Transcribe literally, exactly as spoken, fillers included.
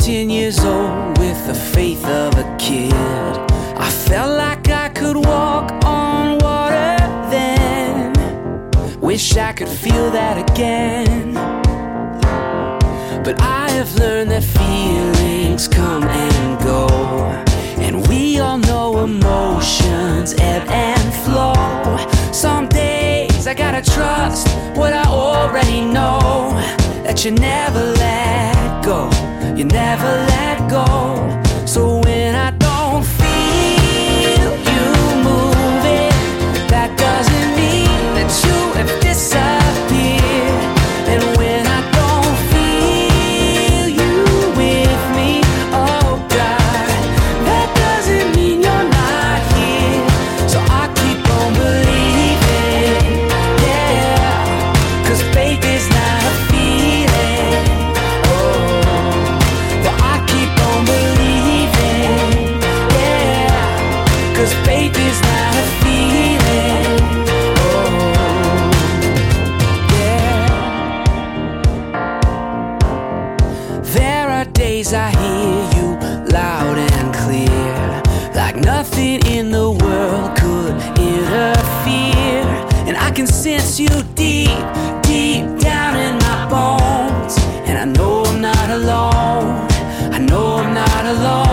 ten years old with the faith of a kid. I felt like I could walk on water then. Wish I could feel that again. But I have learned that feelings come and go, and we all know emotions ebb and flow. Some days I gotta trust what I already know, that you never let go, you never let go. So when I don't feel you moving, that doesn't mean that you have disappeared. And when I don't feel you with me, oh God, that doesn't mean you're not here. So I keep on believing, yeah, 'cause faith is not a feeling. Cause faith is not a feeling. Oh, yeah. There are days I hear you loud and clear, like nothing in the world could interfere. And I can sense you deep, deep down in my bones. And I know I'm not alone, I know I'm not alone.